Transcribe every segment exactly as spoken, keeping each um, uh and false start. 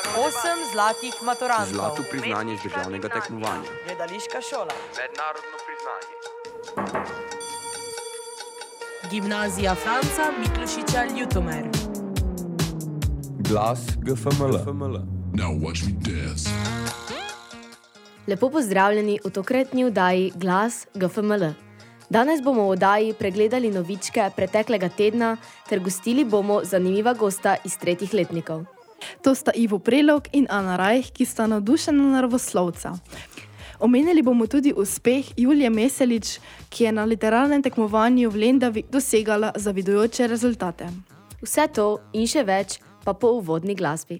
Osem zlatih maturantov. Zlato priznanje z državnega tekmovanja. Gledališka šola. Mednarodno priznanje. Gimnazija Franca Miklošiča Ljutomer. Glas G F M L. Now watch me dance. Lepo pozdravljeni v tokratni oddaji Glas G F M L. Danes bomo v oddaji pregledali novičke preteklega tedna ter gostili bomo zanimiva gosta iz tretjih letnikov. To sta Ivo Prelog in Ana Rajh, ki sta navdušena naravoslovca. Omenili bomo tudi uspeh Julije Meselič, ki je na literarnem tekmovanju v Lendavi dosegala zavidujoče rezultate. Vse to in še več pa po uvodni glasbi.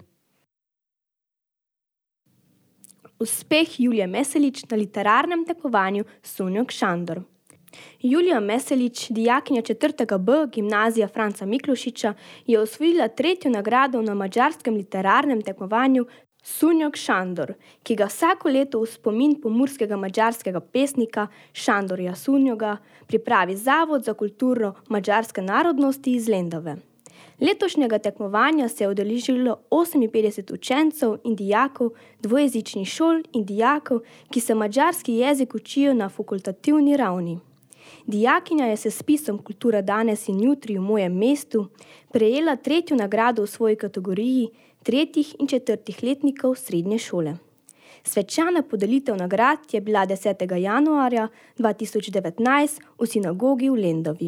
Uspeh Julije Meselič na literarnem tekmovanju Sunjog Šandor. Julija Meselič, dijakinja četrtega B gimnazija Franca Miklošiča, je osvojila tretjo nagrado na madžarskem literarnem tekmovanju Sunjog Šandor, ki ga vsako leto v spomin pomurskega madžarskega pesnika Šandorja Sunjoga pripravi Zavod za kulturo madžarske narodnosti iz Lendave. Letošnjega tekmovanja se je udeležilo oseminpetdeset učencev in dijakov dvojezičnih šol in dijakov, ki se madžarski jezik učijo na fakultativni ravni. Dijakinja je se spisom Kultura danes in jutri v mojem mestu prejela tretjo nagrado v svoji kategoriji tretjih in četrtih letnikov srednje šole. Svečana podelitev nagrad je bila desetega januarja dva tisoč devetnajst v sinagogi v Lendavi.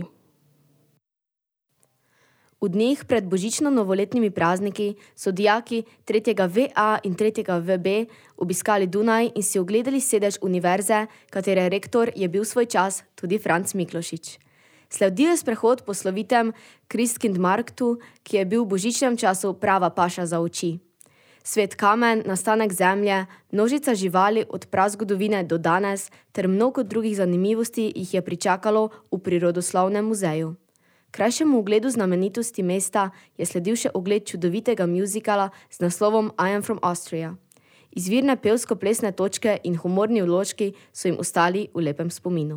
V dneh pred božično-novoletnimi prazniki so dijaki tretjega V A in tretjega V B obiskali Dunaj in si ogledali sedež univerze, katere rektor je bil svoj čas tudi Franc Miklošič. Sledil je sprehod po slovitem Christkindlmarktu, ki je bil v božičnem času prava paša za oči. Svet kamen, nastanek zemlje, množica živali od prazgodovine do danes ter mnogo drugih zanimivosti jih je pričakalo v Prirodoslovnem muzeju. Krajšemu ogledu znamenitosti mesta je sledil še ogled čudovitega muzikala z naslovom I am from Austria. Izvirne pevsko-plesne točke in humorni vložki so jim ostali v lepem spominu.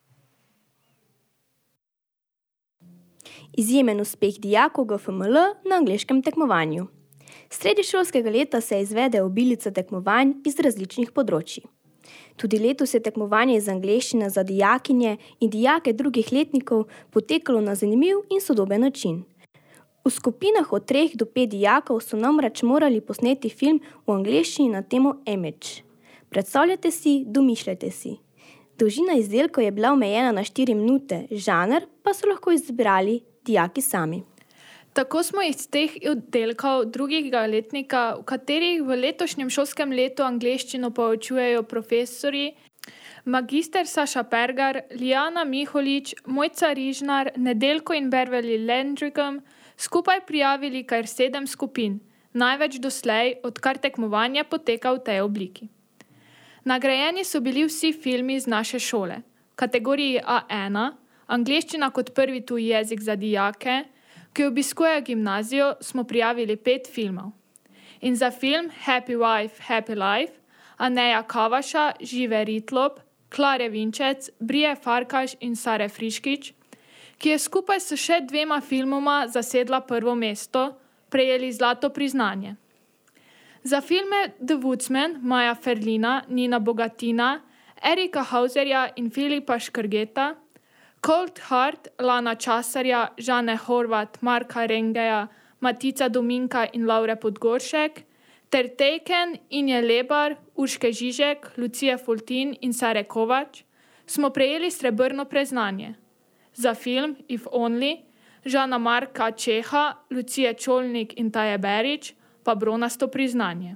Izjemen uspeh dijakov G F M L na angleškem tekmovanju. Sredi šolskega leta se izvede obilica tekmovanj iz različnih področij. Tudi letos je tekmovanje iz angleščine za dijakinje in dijake drugih letnikov potekalo na zanimiv in sodoben način. V skupinah od treh do pet dijakov so namreč morali posneti film v angleščini na temo Image. Predstavljate si, domišljajte si. Dolžina izdelkov je bila omejena na štiri minute, žanr pa so lahko izbrali dijaki sami. Tako smo iz teh oddelkov drugega letnika, v katerih v letošnjem šolskem letu angleščino poučujejo profesori magister Saša Pergar, Lijana Miholič, Mojca Rižnar, Nedeljko in Beverly Landrigan, skupaj prijavili kar sedem skupin, največ doslej, odkar tekmovanje poteka v tej obliki. Nagrajeni so bili vsi filmi z naše šole. V kategoriji A ena, angleščina kot prvi tuji jezik za dijake, ki obiskujejo gimnazijo, smo prijavili pet filmov. In za film Happy Wife, Happy Life, Aneja Kavaša, Žive Ritlop, Klare Vinčec, Brije Farkaš in Sare Friškič, ki je skupaj s še dvema filmoma zasedla prvo mesto, prejeli zlato priznanje. Za filme The Woodsman, Maja Ferlina, Nina Bogatina, Erika Hauserja in Filipa Škrgeta, Cold Heart, Lana Časarja, Žane Horvat, Marka Rengeja, Matica Dominka in Laure Podgoršek, ter Taken, Inje Lebar, Urške Žižek, Lucije Foltin in Sare Kovač, smo prejeli srebrno priznanje. Za film If Only, Žana Marka Čeha, Lucije Čolnik in Taje Berič, pa bronasto priznanje.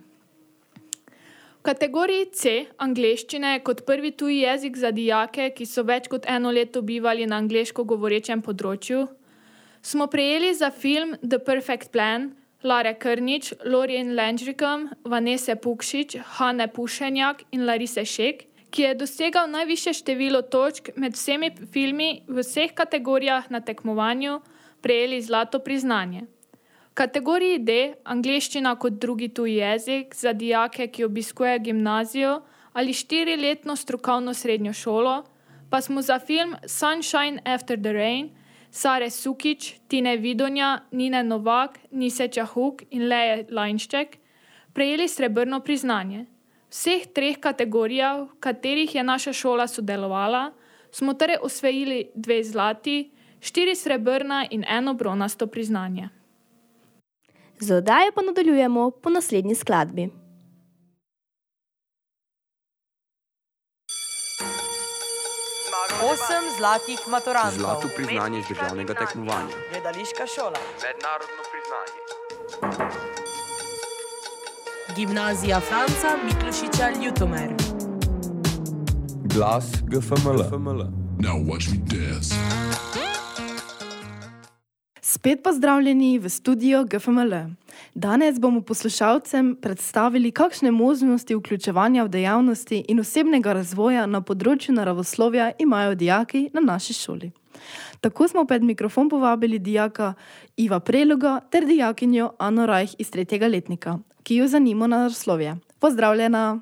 V kategoriji C, angleščine, kot prvi tuji jezik za dijake, ki so več kot eno leto bivali na angleško govorečem področju, smo prejeli za film The Perfect Plan Lare Krnič, Lorien Landrigan, Vanese Pukšič, Hane Pušenjak in Larise Šek, ki je dosegal najvišje število točk med vsemi filmi v vseh kategorijah na tekmovanju, prejeli zlato priznanje. V kategoriji D, angleščina kot drugi tuji jezik za dijake, ki obiskujejo gimnazijo ali štiriletno strokovno srednjo šolo, pa smo za film Sunshine After the Rain Sare Sukič, Tine Vidonja, Nine Novak, Nise Čahuk in Leje Lajnšček prejeli srebrno priznanje. V vseh treh kategorijah, v katerih je naša šola sodelovala, smo torej osvojili dve zlati, štiri srebrna in eno bronasto priznanje. Z oddajo pa nadaljujemo po naslednji skladbi. Osem zlatih maturantov. Zlato priznanje iz državnega tekmovanja. Gledališka šola. Mednarodno priznanje. Gimnazija Franca Miklošiča Ljutomer. Glas G F M L. Now watch me dance. Spet pozdravljeni v studio G F M L. Danes bomo poslušalcem predstavili, kakšne možnosti vključevanja v dejavnosti in osebnega razvoja na področju naravoslovja imajo dijaki na naši šoli. Tako smo pred mikrofon povabili dijaka Iva Preloga ter dijakinjo Ano Rajh iz tretjega letnika, ki jo zanima naravoslovje. Pozdravljena!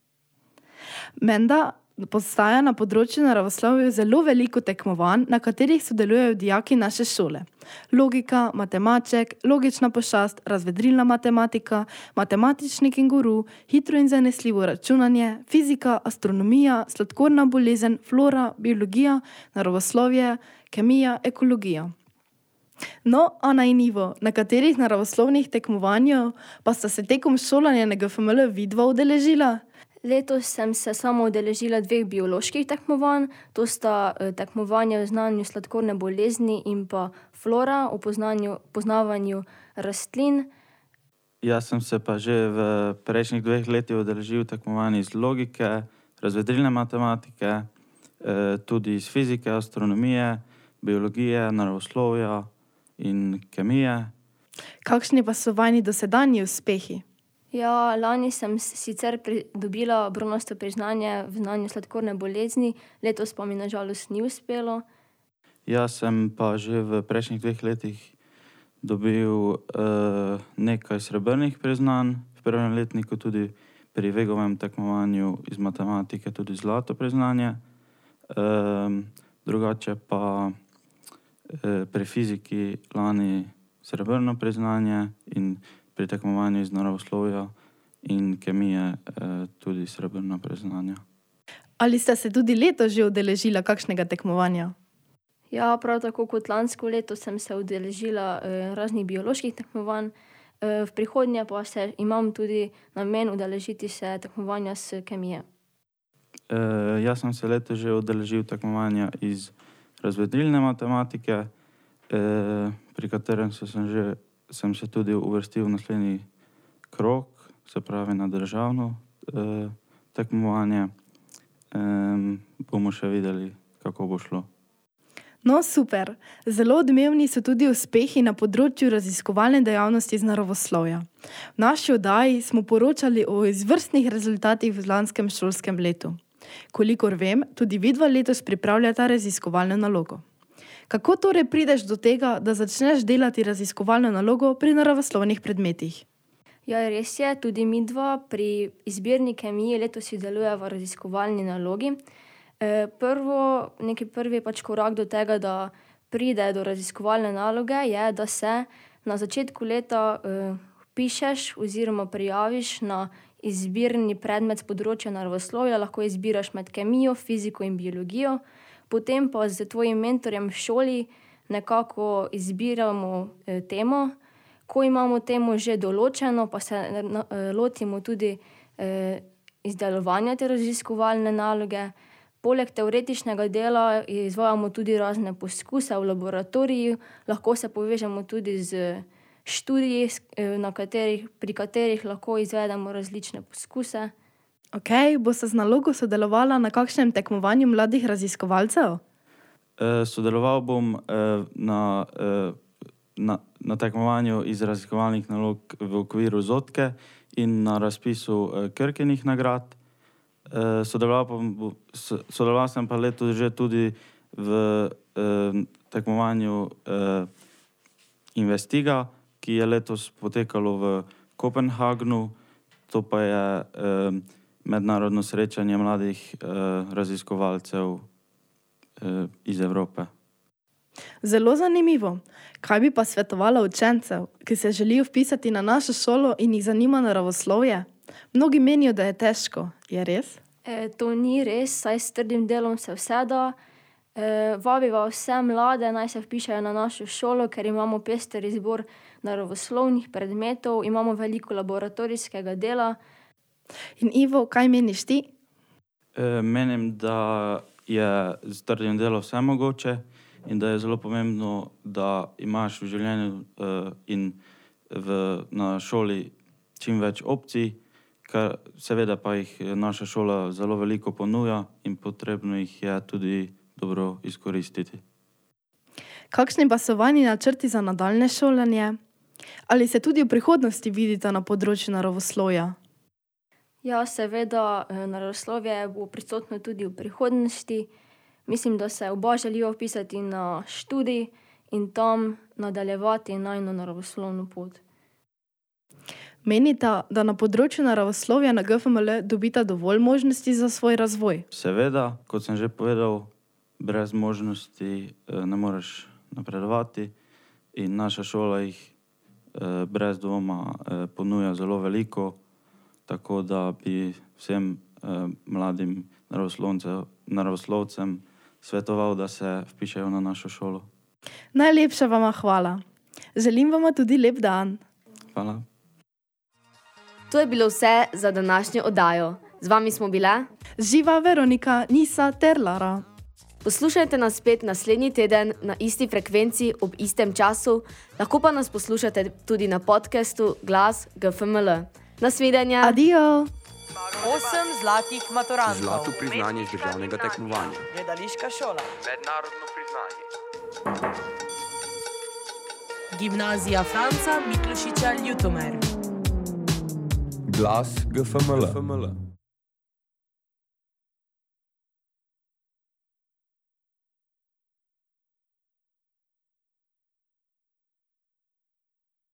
Menda postaja na področju naravoslovja zelo veliko tekmovanj, na katerih sodelujejo dijaki naše šole. Logika, matemaček, logična pošast, razvedrilna matematika, matematični kenguru, hitro in zanesljivo računanje, fizika, astronomija, sladkorna bolezen, flora, biologija, naravoslovje, kemija, ekologija. No, Ana in Ivo, na katerih naravoslovnih tekmovanjih pa sta se tekom šolanja na G F M L vidva udeležila? Letos sem se samo udeležila dveh bioloških tekmovanj, to sta eh, tekmovanja v znanju sladkorne bolezni in pa flora, v poznanju, poznavanju rastlin. Jaz sem se pa že v prejšnjih dveh letih udeležil tekmovanj iz logike, razvedrilne matematike, eh, tudi iz fizike, astronomije, biologije, naravoslovja in kemije. Kakšni pa so vajni dosedanji uspehi? Ja, lani sem sicer dobila bronasto priznanje v znanju sladkorne bolezni, letos pa mi nažalost ni uspelo. Jaz sem pa že v prejšnjih dveh letih dobil uh, nekaj srebrnih priznanj, v prvem letniku tudi pri Vegovem tekmovanju iz matematike tudi zlato priznanje, um, drugače pa uh, pri fiziki lani srebrno priznanje in pri tekmovanju iz naravoslovja in kemije eh, tudi srebrna priznanja. Ali ste se tudi letos že udeležila kakšnega tekmovanja? Ja, prav tako kot lansko leto sem se udeležila eh, raznih bioloških tekmovanj, eh, v prihodnje pa se imam tudi namen udeležiti se tekmovanja s kemije. Eh, jaz sem se letos že udeležil tekmovanja iz razvedrilne matematike, eh, pri katerem so sem že sem se tudi uvrstil v naslednji krog, se pravi na državno eh, tekmovanje. Eh, bomo še videli, kako bo šlo. No, super. Zelo odmevni so tudi uspehi na področju raziskovalne dejavnosti z naravoslovja. V naši oddaji smo poročali o izvrstnih rezultatih v lanskem šolskem letu. Kolikor vem, tudi vidva letos pripravljata raziskovalno nalogo. Kako torej prideš do tega, da začneš delati raziskovalno nalogo pri naravoslovnih predmetih? Ja, res je, tudi mi dva pri izbirni kemiji letos sodelujeva v raziskovalni nalogi. E, prvo, neki prvi pač korak do tega, da pride do raziskovalne naloge, je, da se na začetku leta e, vpišeš oziroma prijaviš na izbirni predmet z področja naravoslovja, lahko izbiraš med kemijo, fiziko in biologijo. Potem pa z tvojim mentorjem v šoli nekako izbiramo eh, temo. Ko imamo temo že določeno, pa se eh, lotimo tudi eh, izdelovanja te raziskovalne naloge. Poleg teoretičnega dela izvajamo tudi razne poskuse v laboratoriju, lahko se povežemo tudi z študiji, eh, na katerih, pri katerih lahko izvedemo različne poskuse. Ok, boste z nalogo sodelovala na kakšnem tekmovanju mladih raziskovalcev? E, sodeloval bom e, na, e, na, na tekmovanju iz raziskovalnih nalog v okviru Zotke in na razpisu e, Krkinih nagrad. E, sodeloval, pa, sodeloval sem pa letos že tudi v e, tekmovanju e, Investiga, ki je letos potekalo v Kopenhagnu. To pa je e, mednarodno srečanje mladih eh, raziskovalcev eh, iz Evrope. Zelo zanimivo. Kaj bi pa svetovala učencev, ki se želijo vpisati na našo šolo in jih zanima naravoslovje? Mnogi menijo, da je težko. Je res? E, to ni res, saj s trdim delom se vse da. E, vabiva vse mlade, naj se vpišajo na našo šolo, ker imamo pester izbor naravoslovnih predmetov, imamo veliko laboratorijskega dela. In Ivo, kaj meniš ti? E, menim, da je z trdim delom vse mogoče in da je zelo pomembno, da imaš v življenju uh, in v, na šoli čim več opcij, kar seveda pa jih naša šola zelo veliko ponuja in potrebno jih je tudi dobro izkoristiti. Kakšni pa so vajni načrti za nadaljne šolanje? Ali se tudi v prihodnosti vidite na področju naravoslovja? Ja, seveda, naravoslovje bo prisotno tudi v prihodnosti. Mislim, da se oba želijo vpisati na študij in tam nadaljevati najno naravoslovno pot. Menite, da na področju naravoslovja na G F M L dobita dovolj možnosti za svoj razvoj? Seveda, kot sem že povedal, brez možnosti ne moreš napredovati in naša šola jih brez dvoma ponuja zelo veliko, tako da bi vsem mladim naravoslovcem svetoval, da se vpišejo na našo šolo. Najlepša vama hvala. Želim vama tudi lep dan. Hvala. To je bilo vse za današnjo oddajo. Z vami smo bile Živa Veronika, Nisa ter Lara. Poslušajte nas spet naslednji teden na isti frekvenci ob istem času, lahko pa nas poslušate tudi na podcastu Glas G F M L. Nasvidenja. Adijo. Osem zlatih maturantov. Zlato priznanje z državnega tekmovanja. Gledališka šola. Mednarodno priznanje. Gimnazija Franca Miklošiča Ljutomer. Glas G F M L.